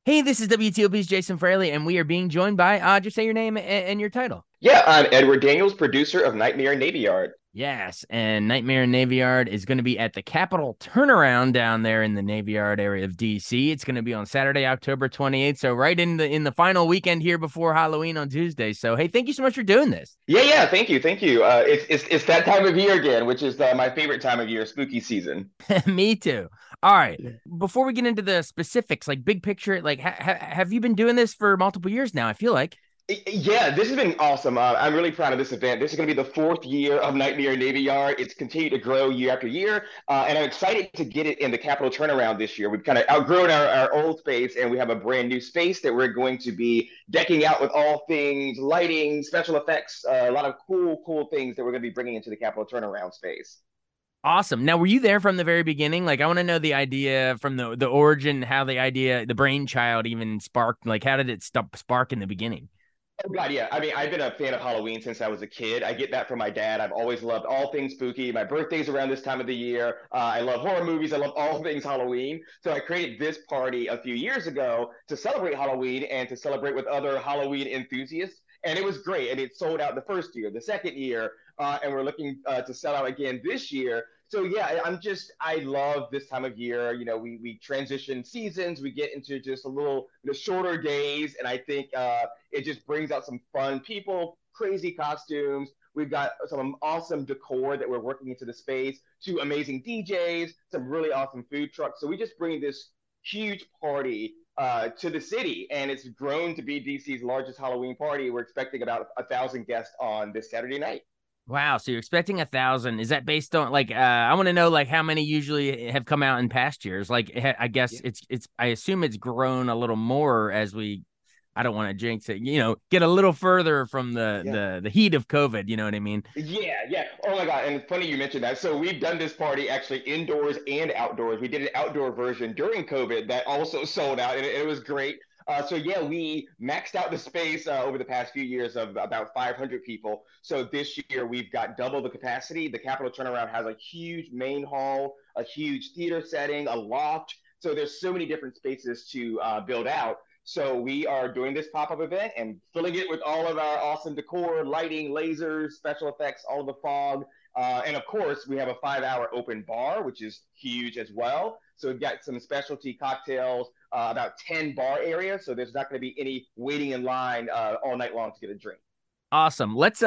Hey, this is WTOP's Jason Fraley, and we are being joined by, just say your name and your title. Yeah, I'm Edward Daniels, producer of Nightmare Navy Yard. Yes, and Nightmare in Navy Yard is going to be at the Capitol Turnaround down there in the Navy Yard area of DC. It's going to be on Saturday, October 28th, so right in the final weekend here before Halloween on Tuesday. So, hey, thank you so much for doing this. Yeah, thank you. It's that time of year again, which is my favorite time of year, spooky season. Me too. All right. Before we get into the specifics, like big picture, like have you been doing this for multiple years now? I feel like. Yeah, this has been awesome. I'm really proud of this event. This is going to be the fourth year of Nightmare Navy Yard. It's continued to grow year after year, and I'm excited to get it in the Capitol Turnaround this year. We've kind of outgrown our old space, and we have a brand new space that we're going to be decking out with all things lighting, special effects, a lot of cool things that we're going to be bringing into the Capitol Turnaround space. Awesome. Now, were you there from the very beginning? Like, I want to know the idea from the origin, how the idea, the brainchild even sparked. Like, how did it spark in the beginning? Oh God, yeah. I mean, I've been a fan of Halloween since I was a kid. I get that from my dad. I've always loved all things spooky. My birthday's around this time of the year. I love horror movies. I love all things Halloween. So I created this party a few years ago to celebrate Halloween and to celebrate with other Halloween enthusiasts. And it was great. And it sold out the first year, the second year, and we're looking to sell out again this year. So yeah, I love this time of year. You know, we transition seasons, we get into just a little shorter days, and I think it just brings out some fun people, crazy costumes. We've got some awesome decor that we're working into the space, two amazing DJs, some really awesome food trucks. So we just bring this huge party to the city, and it's grown to be DC's largest Halloween party. We're expecting about 1,000 guests on this Saturday night. Wow. So you're expecting 1,000. Is that based on like, I want to know like how many usually have come out in past years? Like, I guess Yeah. I assume it's grown a little more as we, I don't want to jinx it, get a little further from the, Yeah. the heat of COVID. You know what I mean? Yeah. Oh my God. And funny you mentioned that. So we've done this party actually indoors and outdoors. We did an outdoor version during COVID that also sold out, and it was great. So yeah, we maxed out the space over the past few years of about 500 people. So this year we've got double the capacity. The Capitol Turnaround has a huge main hall, a huge theater setting, a loft. So there's so many different spaces to build out. So we are doing this pop-up event and filling it with all of our awesome decor, lighting, lasers, special effects, all of the fog. And of course, we have a 5-hour open bar, which is huge as well. So we've got some specialty cocktails, about 10 bar areas. So there's not going to be any waiting in line all night long to get a drink. Awesome. Let's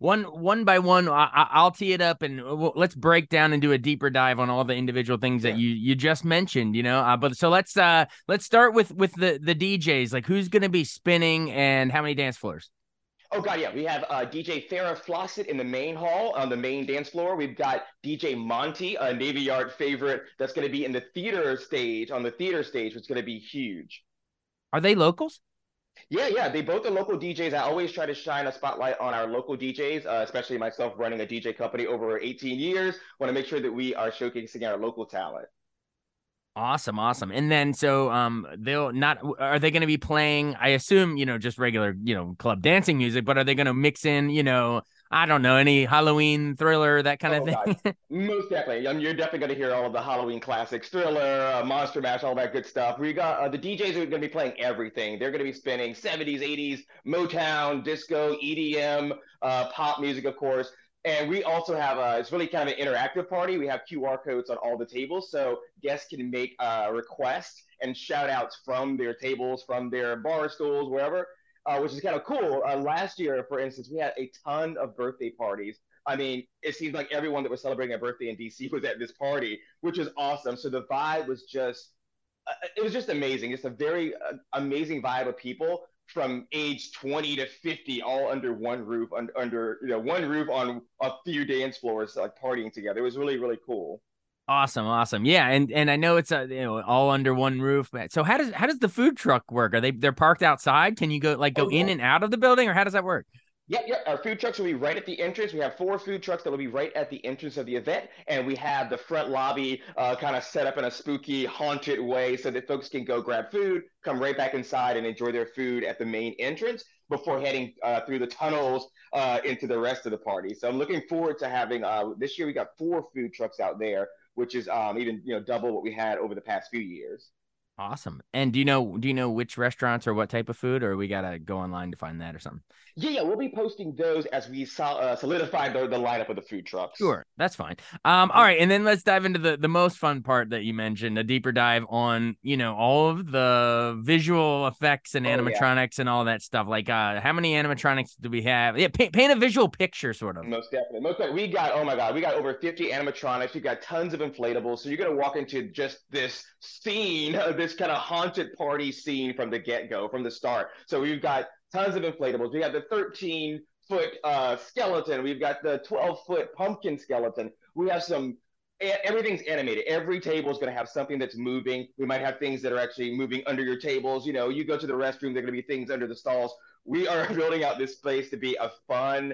one by one. I'll tee it up and let's break down and do a deeper dive on all the individual things that Sure. you just mentioned. But so let's start with the DJs. Like who's going to be spinning and how many dance floors? Oh God, yeah. We have DJ Farrah Fawcett in the main hall on the main dance floor. We've got DJ Monty, a Navy Yard favorite, that's going to be in the theater stage on the theater stage, which is going to be huge. Are they locals? Yeah. They both are local DJs. I always try to shine a spotlight on our local DJs, especially myself running a DJ company over 18 years. Want to make sure that we are showcasing our local talent. Awesome, awesome. And then so they'll not are they going to be playing, I assume, just regular, club dancing music, but are they going to mix in, I don't know, any Halloween thriller, that kind of Oh God, thing? most definitely. You're definitely going to hear all of the Halloween classics, Thriller, Monster Mash, all that good stuff. We got the DJs are going to be playing everything. They're going to be spinning 70s, 80s, Motown, disco, EDM, pop music, of course. And we also have it's really kind of an interactive party. We have QR codes on all the tables, so guests can make requests and shout outs from their tables, from their bar stools, wherever, which is kind of cool. Last year, for instance, we had a ton of birthday parties. I mean, it seems like everyone that was celebrating a birthday in DC was at this party, which is awesome. So the vibe was just, it was just amazing. It's a very amazing vibe of people from age 20 to 50, all under one roof, under one roof on a few dance floors, like partying together. It was really cool. Awesome, awesome. Yeah, and I know it's all under one roof. But so how does the food truck work? They're parked outside? Can you go Oh in yeah, and out of the building or how does that work? Yeah. Our food trucks will be right at the entrance. We have four food trucks that will be right at the entrance of the event, and we have the front lobby kind of set up in a spooky, haunted way so that folks can go grab food, come right back inside, and enjoy their food at the main entrance before heading through the tunnels into the rest of the party. So I'm looking forward to having this year. We got four food trucks out there, which is even double what we had over the past few years. Awesome. And do you know which restaurants or what type of food, or we gotta go online to find that or something? Yeah, yeah, we'll be posting those as we solidify the lineup of the food trucks. Sure, that's fine. All Mhm. right, and then let's dive into the most fun part that you mentioned, a deeper dive on, all of the visual effects and Oh yeah. animatronics and all that stuff. Like, how many animatronics do we have? Yeah, paint a visual picture, sort of. Most definitely. Most definitely. We got, oh my God, we got over 50 animatronics. We got tons of inflatables. So you're going to walk into just this scene, this kind of haunted party scene from the get go, from the start. So we've got tons of inflatables. We got the 13-foot skeleton. We've got the 12-foot pumpkin skeleton. We have everything's animated. Every table is going to have something that's moving. We might have things that are actually moving under your tables. You go to the restroom, there are going to be things under the stalls. We are building out this place to be a fun,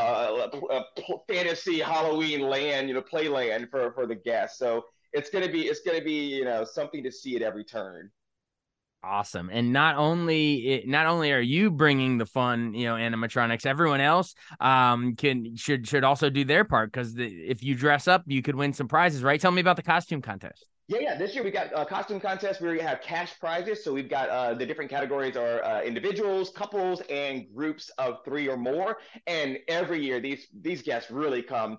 fantasy Halloween land, playland for the guests. So it's gonna be something to see at every turn. Awesome. And not only are you bringing the fun, animatronics, everyone else should also do their part, because if you dress up, you could win some prizes, right? Tell me about the costume contest. Yeah, yeah. This year we got a costume contest. We have cash prizes. So we've got the different categories are individuals, couples, and groups of three or more. And every year these guests really come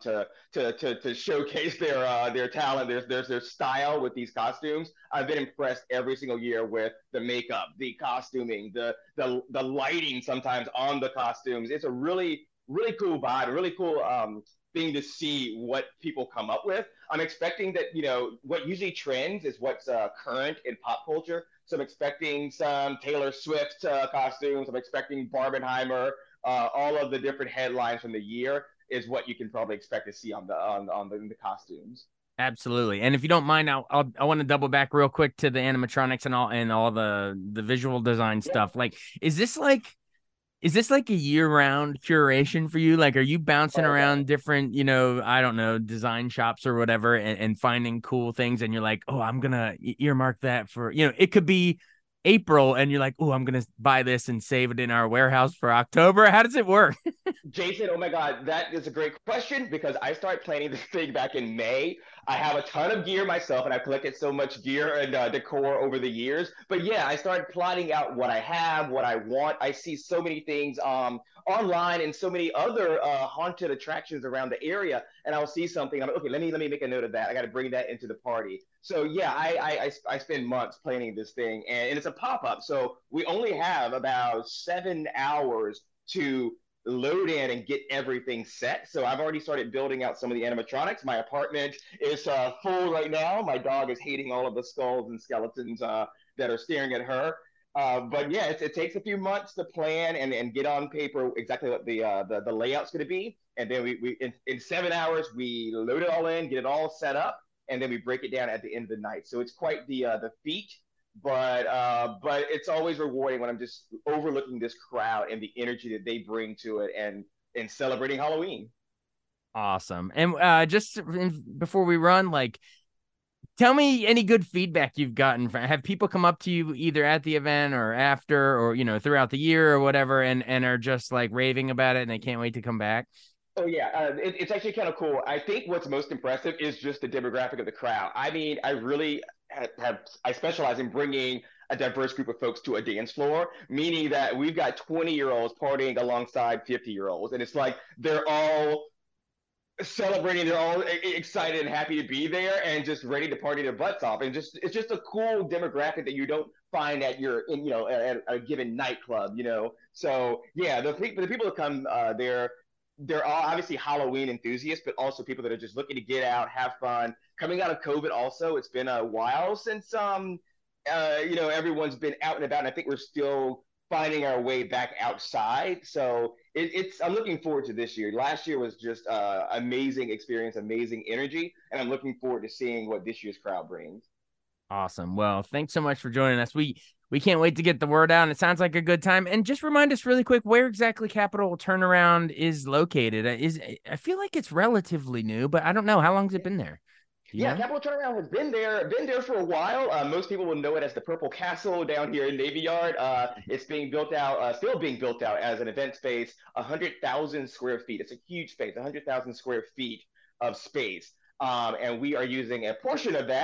to showcase their talent, their style with these costumes. I've been impressed every single year with the makeup, the costuming, the lighting sometimes on the costumes. It's a really cool vibe, a really cool thing to see what people come up with. I'm expecting that, what usually trends is what's current in pop culture. So I'm expecting some Taylor Swift costumes. I'm expecting Barbenheimer. All of the different headlines from the year is what you can probably expect to see on the costumes. Absolutely. And if you don't mind, I want to double back real quick to the animatronics and all the visual design Yeah. stuff. Like, is this like a year-round curation for you? Like, are you bouncing Oh God. around different, I don't know, design shops or whatever, and finding cool things, and you're like, oh, I'm gonna earmark that for, it could be April, and you're like, oh, I'm gonna buy this and save it in our warehouse for October. How does it work? Jason, oh my God, that is a great question because I started planning this thing back in May. I have a ton of gear myself, and I've collected so much gear and decor over the years. But yeah, I started plotting out what I have, what I want. I see so many things online and so many other haunted attractions around the area, and I'll see something. I'm like, okay, let me make a note of that. I got to bring that into the party. So yeah, I spend months planning this thing, and it's a pop up. So we only have about 7 hours to load in and get everything set. So I've already started building out some of the animatronics. My apartment is full right now. My dog is hating all of the skulls and skeletons that are staring at her. But yeah, it takes a few months to plan and get on paper exactly what the layout's going to be, and then we in 7 hours we load it all in, get it all set up, and then we break it down at the end of the night. So it's quite the feat, but it's always rewarding when I'm just overlooking this crowd and the energy that they bring to it and celebrating Halloween. Awesome. And before we run, like, tell me any good feedback you've gotten from, have people come up to you either at the event or after, or throughout the year or whatever, and are just like raving about it and they can't wait to come back? Oh yeah, it's actually kind of cool. I think what's most impressive is just the demographic of the crowd. I mean, I really I specialize in bringing a diverse group of folks to a dance floor, meaning that we've got 20-year-olds partying alongside 50-year-olds, and it's like they're all celebrating. They're all excited and happy to be there, and just ready to party their butts off. And just it's just a cool demographic that you don't find at at a given nightclub. So yeah, the people that come, they're all obviously Halloween enthusiasts, but also people that are just looking to get out, have fun. Coming out of COVID, also, it's been a while since everyone's been out and about, and I think we're still finding our way back outside. So it's I'm looking forward to this year. Last year was just amazing experience, amazing energy, and I'm looking forward to seeing what this year's crowd brings. Awesome. Well, thanks so much for joining us. We can't wait to get the word out. And it sounds like a good time. And just remind us really quick where exactly Capital Turnaround is located. I feel like it's relatively new, but I don't know. How long has it been there? Do you Yeah, know? Capital Turnaround has been there for a while. Most people will know it as the Purple Castle down here in Navy Yard. It's being built out, still being built out as an event space, 100,000 square feet. It's a huge space, 100,000 square feet of space. And we are using a portion of that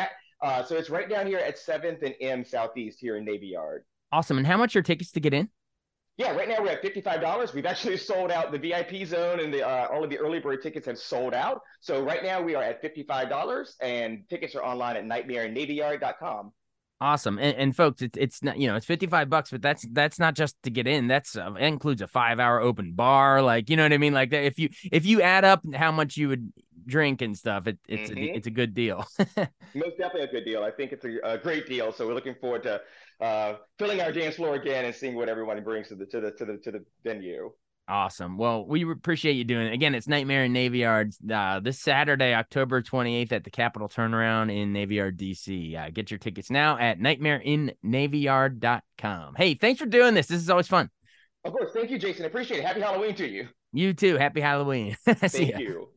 So it's right down here at 7th and M Southeast here in Navy Yard. Awesome. And how much are tickets to get in? Yeah, right now we're at $55. We've actually sold out the VIP zone, and all of the early bird tickets have sold out. So right now we are at $55, and tickets are online at nightmarenavyard.com. Awesome. And folks, it's not, it's $55, but that's not just to get in. That's it includes a 5-hour open bar. Like, you know what I mean? Like that, if you add up how much you would drink and stuff, it's a good deal. Most definitely a good deal. I think it's a great deal. So we're looking forward to filling our dance floor again and seeing what everyone brings to the venue. Awesome. Well, we appreciate you doing it. Again, it's Nightmare in Navy Yard this Saturday, October 28th at the Capitol Turnaround in Navy Yard, D.C. Get your tickets now at nightmareinnavyyard.com. Hey, thanks for doing this. This is always fun. Of course. Thank you, Jason. I appreciate it. Happy Halloween to you. You too. Happy Halloween. See Thank ya. you.